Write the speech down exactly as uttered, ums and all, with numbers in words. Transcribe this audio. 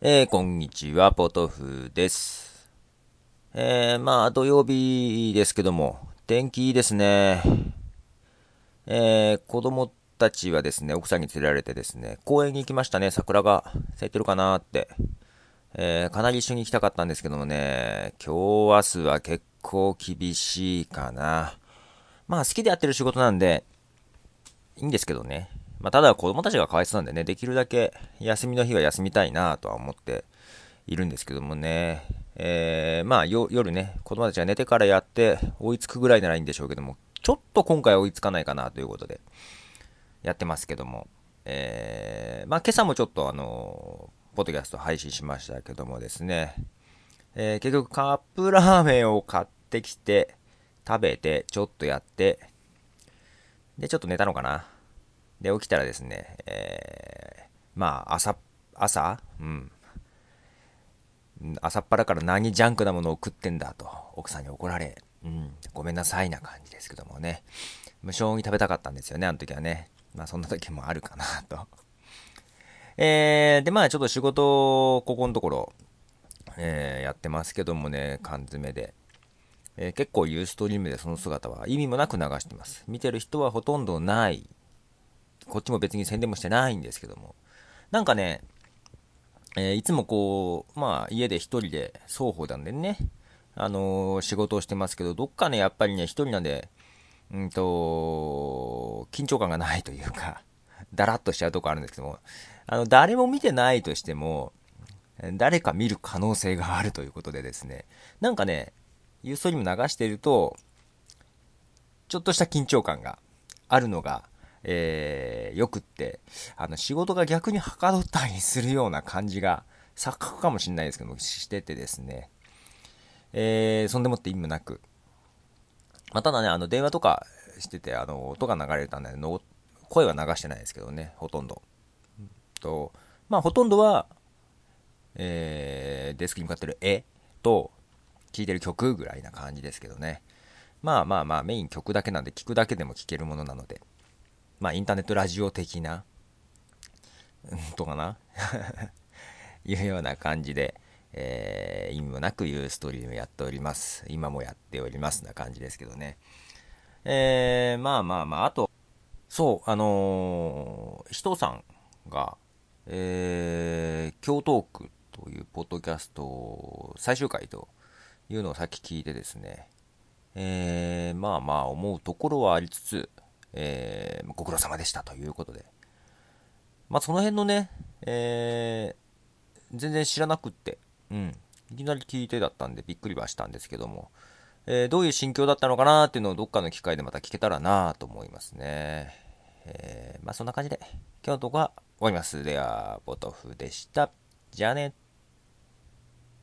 えー、こんにちは、ポトフです。えー、まあ、土曜日ですけども、天気いいですね。えー、子供たちはですね、奥さんに連れられてですね、公園に行きましたね。桜が咲いてるかなって。えー、かなり一緒に行きたかったんですけどもね、今日明日は結構厳しいかな。まあ、好きでやってる仕事なんで、いいんですけどね。まあ、ただ子供たちがかわいそうなんでね、できるだけ休みの日は休みたいなとは思っているんですけどもね。えー、まあよ夜ね、子供たちが寝てからやって追いつくぐらいならいいんでしょうけども、ちょっと今回追いつかないかなということでやってますけども、えー、まあ今朝もちょっとあの、ポッドキャスト配信しましたけどもですね、えー、結局カップラーメンを買ってきて、食べて、ちょっとやって、で、ちょっと寝たのかな。で、起きたらですね、えー、まあ朝、朝うん、朝っぱらから何ジャンクなものを食ってんだと奥さんに怒られ、うん、ごめんなさいな感じですけどもね、無性に食べたかったんですよね、あの時はね。まあそんな時もあるかなと。えー、でまあちょっと仕事、ここのところ、えーやってますけどもね、缶詰で。えー結構ユーストリームでその姿は意味もなく流してます。見てる人はほとんどない。こっちも別に宣伝もしてないんですけども。なんかね、えーいつもこう、まあ家で一人で双方なんでね、あのー仕事をしてますけど、どっかね、やっぱりね、一人なんで、うんと、緊張感がないというか、だらっとしちゃうとこあるんですけども、あの、誰も見てないとしても、誰か見る可能性があるということでですね、なんかね、ユーストリーム流していると、ちょっとした緊張感があるのが、えー、よくって、あの、仕事が逆にはかどったりするような感じが、錯覚かもしれないですけども、しててですね、えー、そんでもって意味もなく、まあ、ただね、あの、電話とかしてて、あの、音が流れたんで、の声は流してないですけどね、ほとんど。と、まあ、ほとんどは、えー、デスクに向かってる絵と、聴いてる曲ぐらいな感じですけどね。まあまあまあ、メイン曲だけなんで、聞くだけでも聴けるものなので、まあ、インターネットラジオ的な、うんとかないうような感じで、えー、意味もなくユーストリームやっております。今もやっておりますな感じですけどね。えー、まあまあまあ、あと、そう、あのー、ひとさんが、えー、京都ークというポッドキャスト最終回というのをさっき聞いてですね、えー、まあまあ思うところはありつつ、えー、ご苦労様でしたということで、まあその辺のね、えー、全然知らなくって、うん、いきなり聞いてだったんでびっくりはしたんですけども、えー、どういう心境だったのかなっていうのをどっかの機会でまた聞けたらなと思いますね。えー、まあそんな感じで、今日のとこは終わります。では、ポトフでした。じゃあね。